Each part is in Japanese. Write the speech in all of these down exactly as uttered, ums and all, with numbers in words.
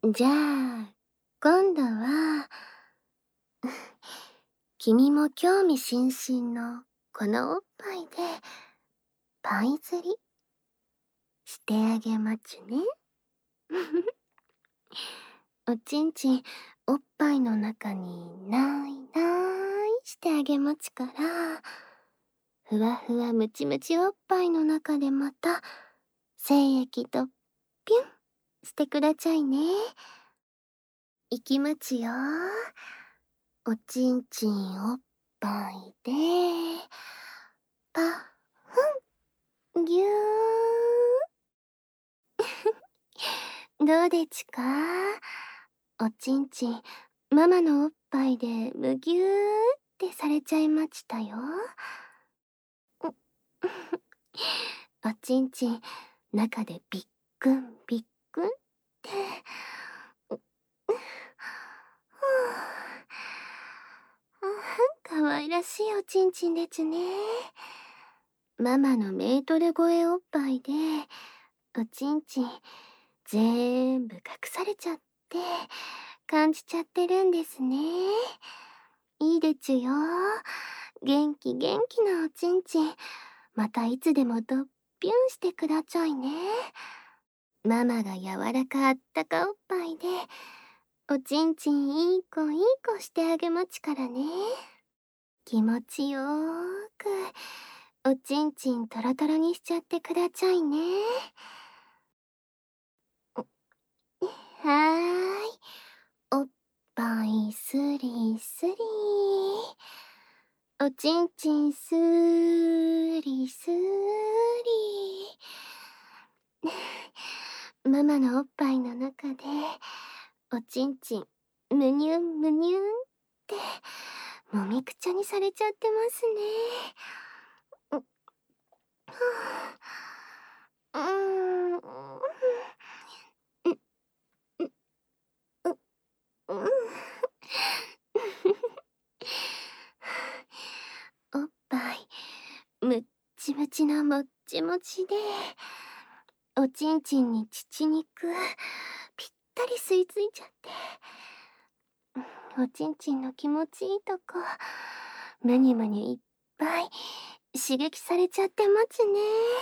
じゃあ、今度は、君も興味津々のこのおっぱいで、パイ釣りしてあげまちゅね。おちんちん、おっぱいの中にないないしてあげまちから、ふわふわムチムチおっぱいの中でまた、精液とピュンしてくだちゃいね。いきまちよ。おちんちんおっぱいで、パフン、ぎゅー。どうでちか？おちんちん、ママのおっぱいでむぎゅーってされちゃいましたよ。おちんちん、中でびっくんびっくんって。かわいらしいおちんちんでちゅね。ママのメートル超えおっぱいで、おちんちん、ぜーんぶ隠されちゃって、感じちゃってるんですね。いいでちゅよ。元気元気なおちんちん、またいつでもドッピュンしてくだちゃいね。ママが柔らかあったかおっぱいで、おちんちんいい子いい子してあげまちからね。気持ちよーく、おちんちんトロトロにしちゃってくだちゃいね。はーい。おっぱいスリスリ。おちんちんスリスリ。ママのおっぱいの中で、おちんちん、むにゅんむにゅんって、もみくちゃにされちゃってますね。う、はあ、うーん。う、う、う、うん。おっぱい、むっちむちのもっちもちで、おちんちんに乳肉、ぴったり吸い付いちゃって。おちんちんの気持ちいいとこ、むにゅむにゅいっぱい刺激されちゃってまちね。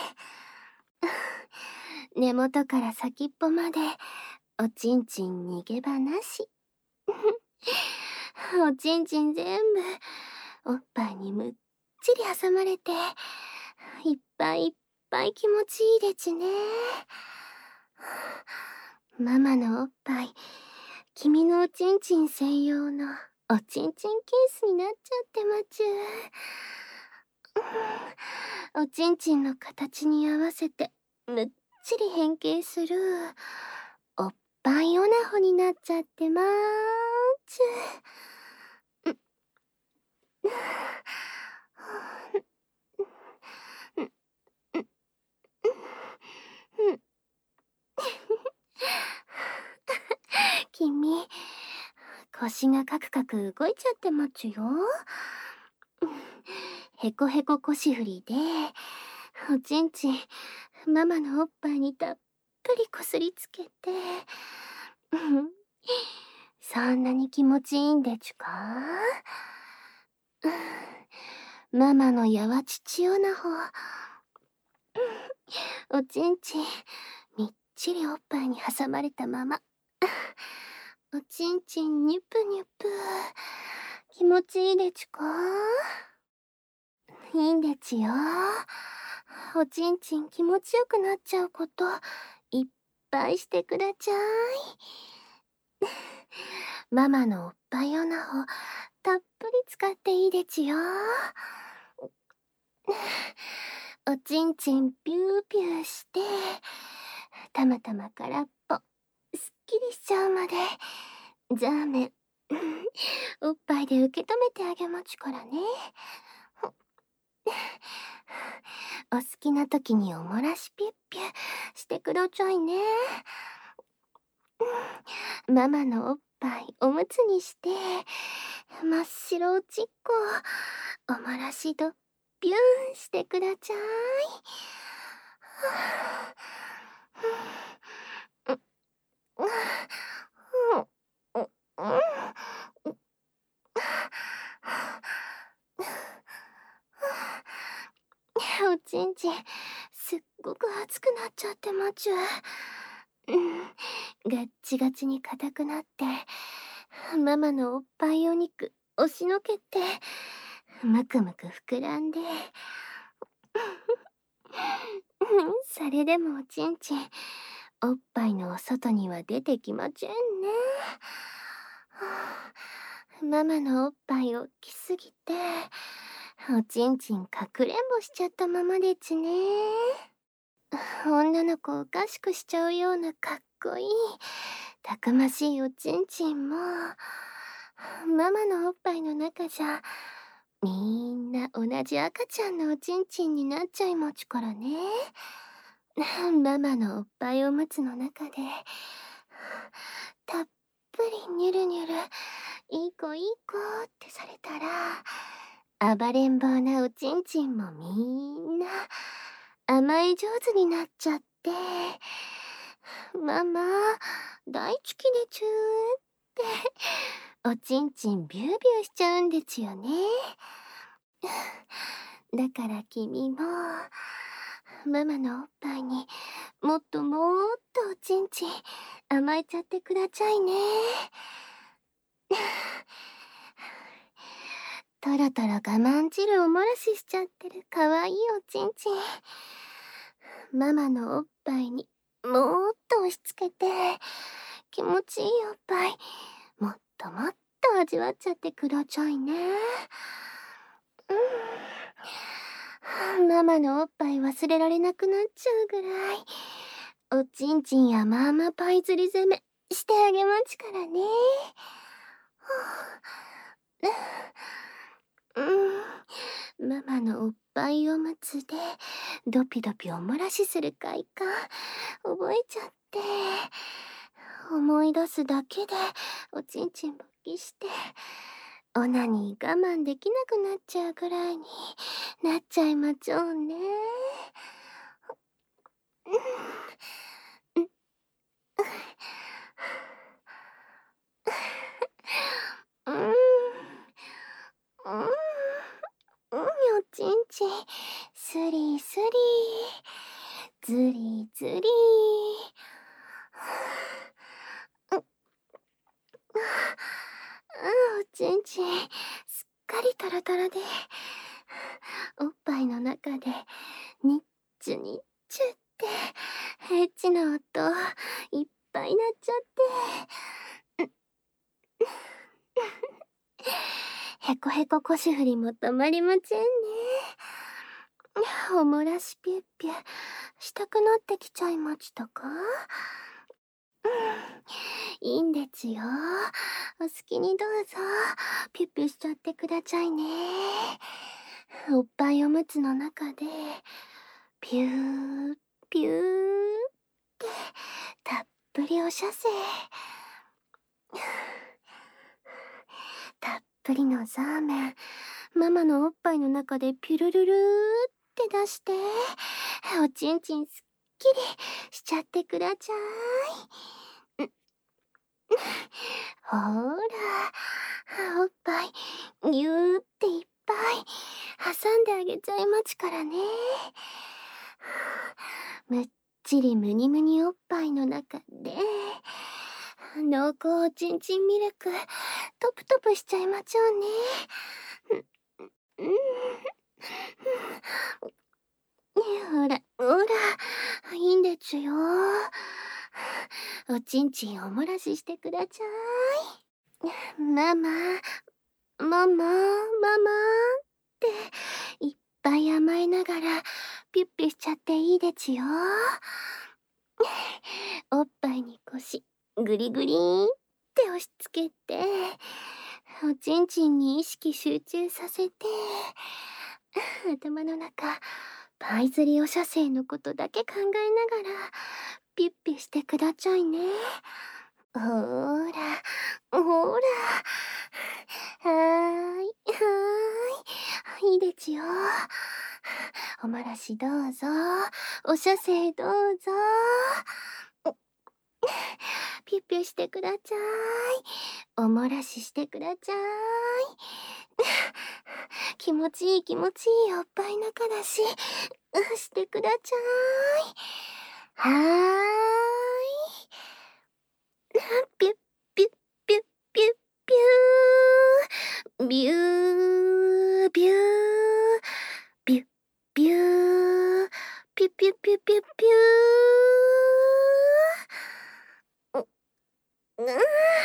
根元から先っぽまで、おちんちん逃げ場なし。おちんちん全部、おっぱいにむっちり挟まれて、いっぱいいっぱい気持ちいいでちね。ママのおっぱい、君のおちんちん専用のおちんちんケースになっちゃってまちゅ。おちんちんの形に合わせてむっちり変形するおっぱいオナホになっちゃってまーちゅ。君、腰がカクカク動いちゃってまちゅよ。へこへこ腰振りで、おちんちん、ママのおっぱいにたっぷりこすりつけて、そんなに気持ちいいんでちゅか？ママのやわちちオナホ、おちんちん、みっちりおっぱいに挟まれたまま。おちんちんニュプニュプ。気持ちいいでちゅか？いいんでちよ。おちんちん気持ちよくなっちゃうこと、いっぱいしてくだちゃい。ママのおっぱいオナホ、たっぷり使っていいでちよ。おちんちんピューピューして、たまたま空っぽ、すっきりしちゃうまで、ザーメン、おっぱいで受け止めてあげまちゅからね。お好きな時におもらしピュッピュしてくだちゃいね。ママのおっぱいおむつにして、真っ白おちっこ、おもらしどピューンしてくだちゃい。 ちん、すっごく熱くなっちゃってまちゅ。うん、ガッチガチに硬くなって、ママのおっぱいお肉押しのけて、むくむく膨らんで。それでもおちんちん、おっぱいのお外には出てきまちぇんね。ママのおっぱい大きすぎて、おちんちんかくれんぼしちゃったままでちね。女の子おかしくしちゃうようなかっこいい、たくましいおちんちんも、ママのおっぱいの中じゃ、みんな同じ赤ちゃんのおちんちんになっちゃいまちからね。ママのおっぱいおむつの中で、たっぷりニュルニュル、いい子いい子ってされたら、暴れん坊なおちんちんもみんな、甘え上手になっちゃって、ママ、大好きでちゅーって、おちんちんビュービューしちゃうんでちよね。だから君も、ママのおっぱいにもっともっとおちんちん甘えちゃってくだちゃいね。トロトロ我慢汁おもらししちゃってるかわいいおちんちん。ママのおっぱいにもっと押し付けて、気持ちいいおっぱいもっともっと味わっちゃってくだちゃいね。うん、ママのおっぱい忘れられなくなっちゃうぐらい、おちんちんやまあまパイ釣り攻めしてあげまちからね。うん、ママのおっぱいおむつでドピドピおもらしする快感覚えちゃって、思い出すだけでおちんちん勃起して、オナニー我慢できなくなっちゃうぐらいになっちゃいまちょうね。うん、うん、うん、おちんちん、スリスリ、ズリズリ。あ、おちんちん、すっかりトロトロで、おっぱいの中で、ニッチュニッチュって、エッチな音、いっぱいなっちゃって。へこへこ腰振りも止まりませんね。おもらしピュッピュしたくなってきちゃいましたか？うん、いいんでちよ。お好きにどうぞ、ピュッピュしちゃってくだちゃいね。おっぱいおむつの中で、ピュー、ピューって、たっぷりおしゃせ。たっぷりのザーメン、ママのおっぱいの中でピュルルルーって出して、おちんちんすっきりしちゃってくだちゃい。ほーら、おっぱいぎゅーっていっぱい挟んであげちゃいまちからね。むっちりむにむにおっぱいの中で、濃厚おちんちんミルクトプトプしちゃいまちょうね。うん、ほらほら、いいんでちゅよ。おちんちんおもらししてくだちゃい。ママ、ママ、ママっていっぱい甘えながらピュッピュしちゃっていいでちよ。おっぱいに腰グリグリーンって押し付けて、おちんちんに意識集中させて、頭の中パイ釣りお射精のことだけ考えながらピュッピュしてくだちゃいね。ほーらほーら、はーいはーい、いいでちよ。おもらしどうぞ、お射精どうぞ。ピュッピュしてくだちゃい。おもらししてくだちゃい。気持ちいい気持ちいいおっぱい中だし、 してくだちゃーい。はーい。ピュッピュッピュッピュッピュー。ビュービュー。ビュッビュー。ピュッピュッピュッピュッピュー。う、うーん。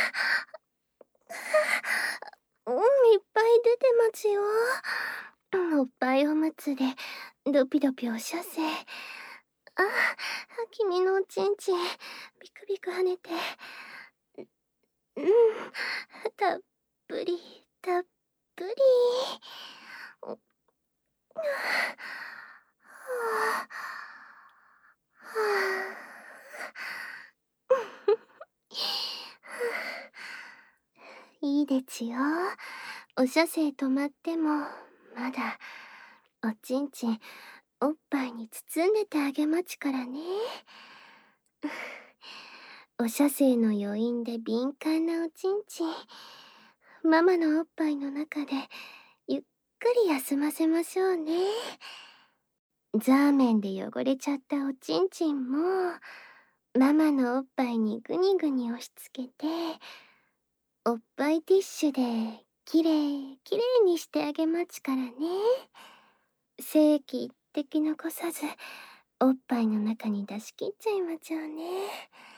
うん、いっぱい出てますよ。おっぱいおむつでドピドピおしゃせ。あ、君のおちんちんビクビク跳ねて、うん、たっぷりたっぷり。はあはあいいですよ。お射精止まってもまだおちんちんおっぱいに包んでてあげまちからね。お射精の余韻で敏感なおちんちん、ママのおっぱいの中でゆっくり休ませましょうね。ザーメンで汚れちゃったおちんちんもママのおっぱいにグニグニ押し付けて、おっぱいティッシュできれいきれいにしてあげまちからね。精液一滴残さずおっぱいの中に出し切っちゃいまちょうね。